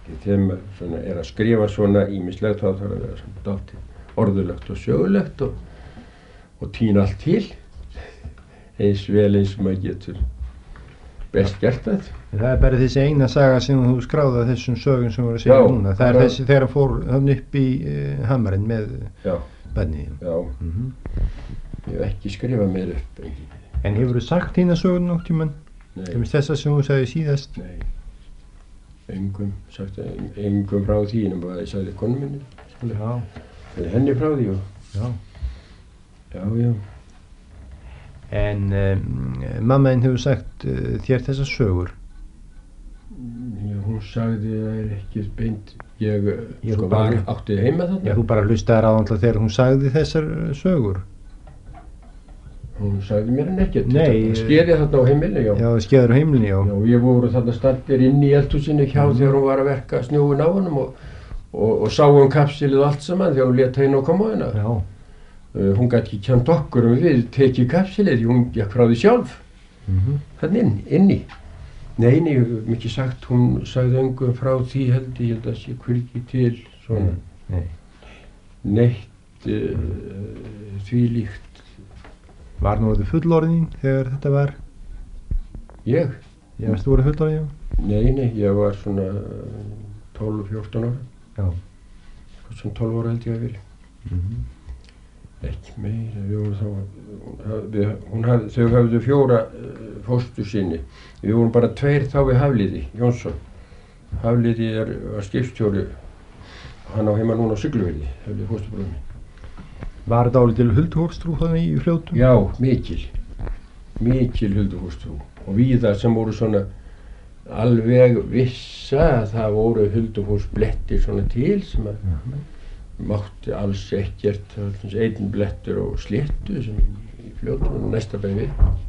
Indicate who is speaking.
Speaker 1: þegar maður svona að skrifa svona ýmislegt þá þarf að vera svona dálítið orðulegt og sögulegt og tína allt til eins vel eins og maður getur best gert það.
Speaker 2: Það bara þessi eina saga sem þú skráði af þessum sögum sem voru að segja núna. Það þessi þegar hann fór hann upp í Hamarinn með barnið.
Speaker 1: Já. Ég hef ekki skrifað mér upp.
Speaker 2: En hefur þú sagt þína sögur nokkuð tímann?
Speaker 1: Nei.
Speaker 2: Þessa sem þú sagði síðast?
Speaker 1: Nei. Engum frá því en bara ég sagði konu minni.
Speaker 2: Já.
Speaker 1: Henni frá því og.
Speaker 2: Já.
Speaker 1: Já.
Speaker 2: En mamma þín hefur sagt þér þessar sögur?
Speaker 1: Já, hún sagði það ekki beint. Ég átti heima þarna.
Speaker 2: Já, þú bara hlustaðir á hann þegar hún sagði þessar sögur?
Speaker 1: Hún sagði mér hann ekkert.
Speaker 2: Nei.
Speaker 1: Skeiði þarna á heimilinu, já.
Speaker 2: Já, skeiður á heimilinu, já.
Speaker 1: Já, ég voru þarna staddir inn í eldhúsinu hjá þegar hún var að verka snjóin á honum og sá kapsilið og allt saman þegar hún lét hérna og kom á hérna.
Speaker 2: Já.
Speaker 1: Hún gæti ekki kjent okkur við tekið kapsilið því hún gekk frá því sjálf. Þannig inni. Nei, ég hef mikið sagt, hún sagði engum frá því ég held að sé hvergi til svona. Neitt því líkt.
Speaker 2: Var nú þetta fullorðin þegar þetta var?
Speaker 1: Ég?
Speaker 2: Já, varstu voru fullorðin?
Speaker 1: Nei, ég var svona 12-14 ára.
Speaker 2: Já.
Speaker 1: Svona 12 ára held ég að vilja. Ekki meira, þau höfðu 4 fóstursyni. Við vorum bara 2 þá við Hafliði Jónsson. Hafliði var skipstjóri, hann á heima núna á Siglufirði, Hafliði fósturbróðir minn.
Speaker 2: Var þetta álítil huldufólkstrú þannig í Fljótum?
Speaker 1: Já, mikil huldufólkstrú og víða sem voru svona alveg vissa að það voru huldufólksblettir svona til sem að mátti alls ekkert, einn blettur og sléttu sem í Fljótum næsta bæði við.